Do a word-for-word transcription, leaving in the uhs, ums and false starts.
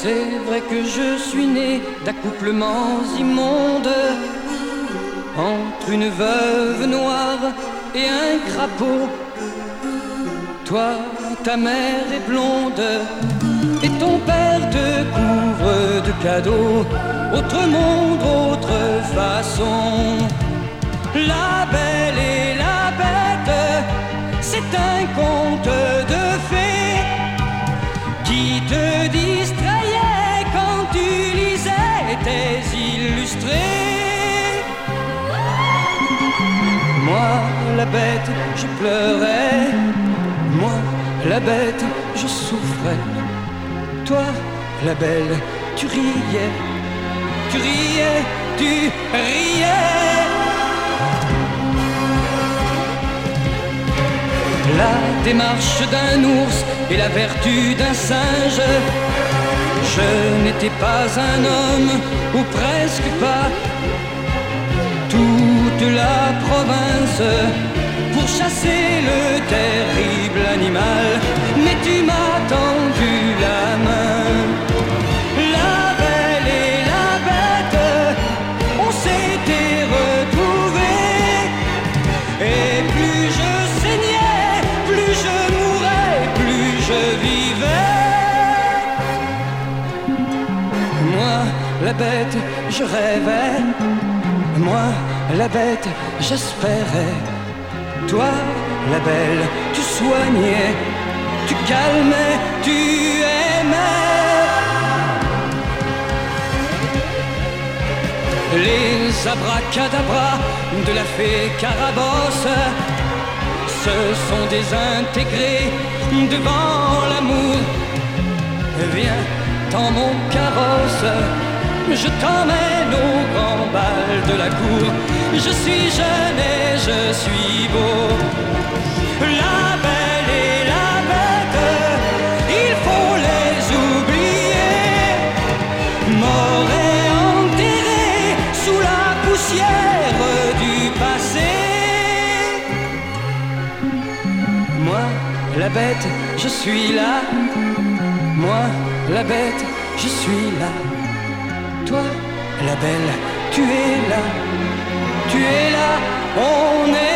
C'est vrai que je suis né d'accouplements immondes, entre une veuve noire et un crapaud. Toi, ta mère est blonde, et ton père te couvre de cadeaux. Autre monde, autre façon. La belle et la bête, c'est un conte de fées qui te distrayait quand tu lisais tes illustrés. Moi, la bête, je pleurais. Moi, la bête, je souffrais. Toi, la belle, tu riais. Tu riais, tu riais. La démarche d'un ours et la vertu d'un singe. Je n'étais pas un homme, ou presque pas. Toute la province pour chasser le terrible animal, mais tu m'as tendu la main. La belle et la bête, on s'était retrouvés, et plus je saignais, plus je mourais, plus je vivais. Moi, la bête, je rêvais. Moi, la bête, j'espérais. Toi, la belle, tu soignais, tu calmais, tu aimais. Les abracadabras de la fée Carabosse se sont désintégrés devant l'amour. Viens dans mon carrosse, je t'emmène au grand bal de la cour. Je suis jeune et je suis beau. La belle et la bête, il faut les oublier. Morts et enterrés sous la poussière du passé. Moi, la bête, je suis là. Moi, la bête, je suis là. Toi, la belle, tu es là, tu es là, on est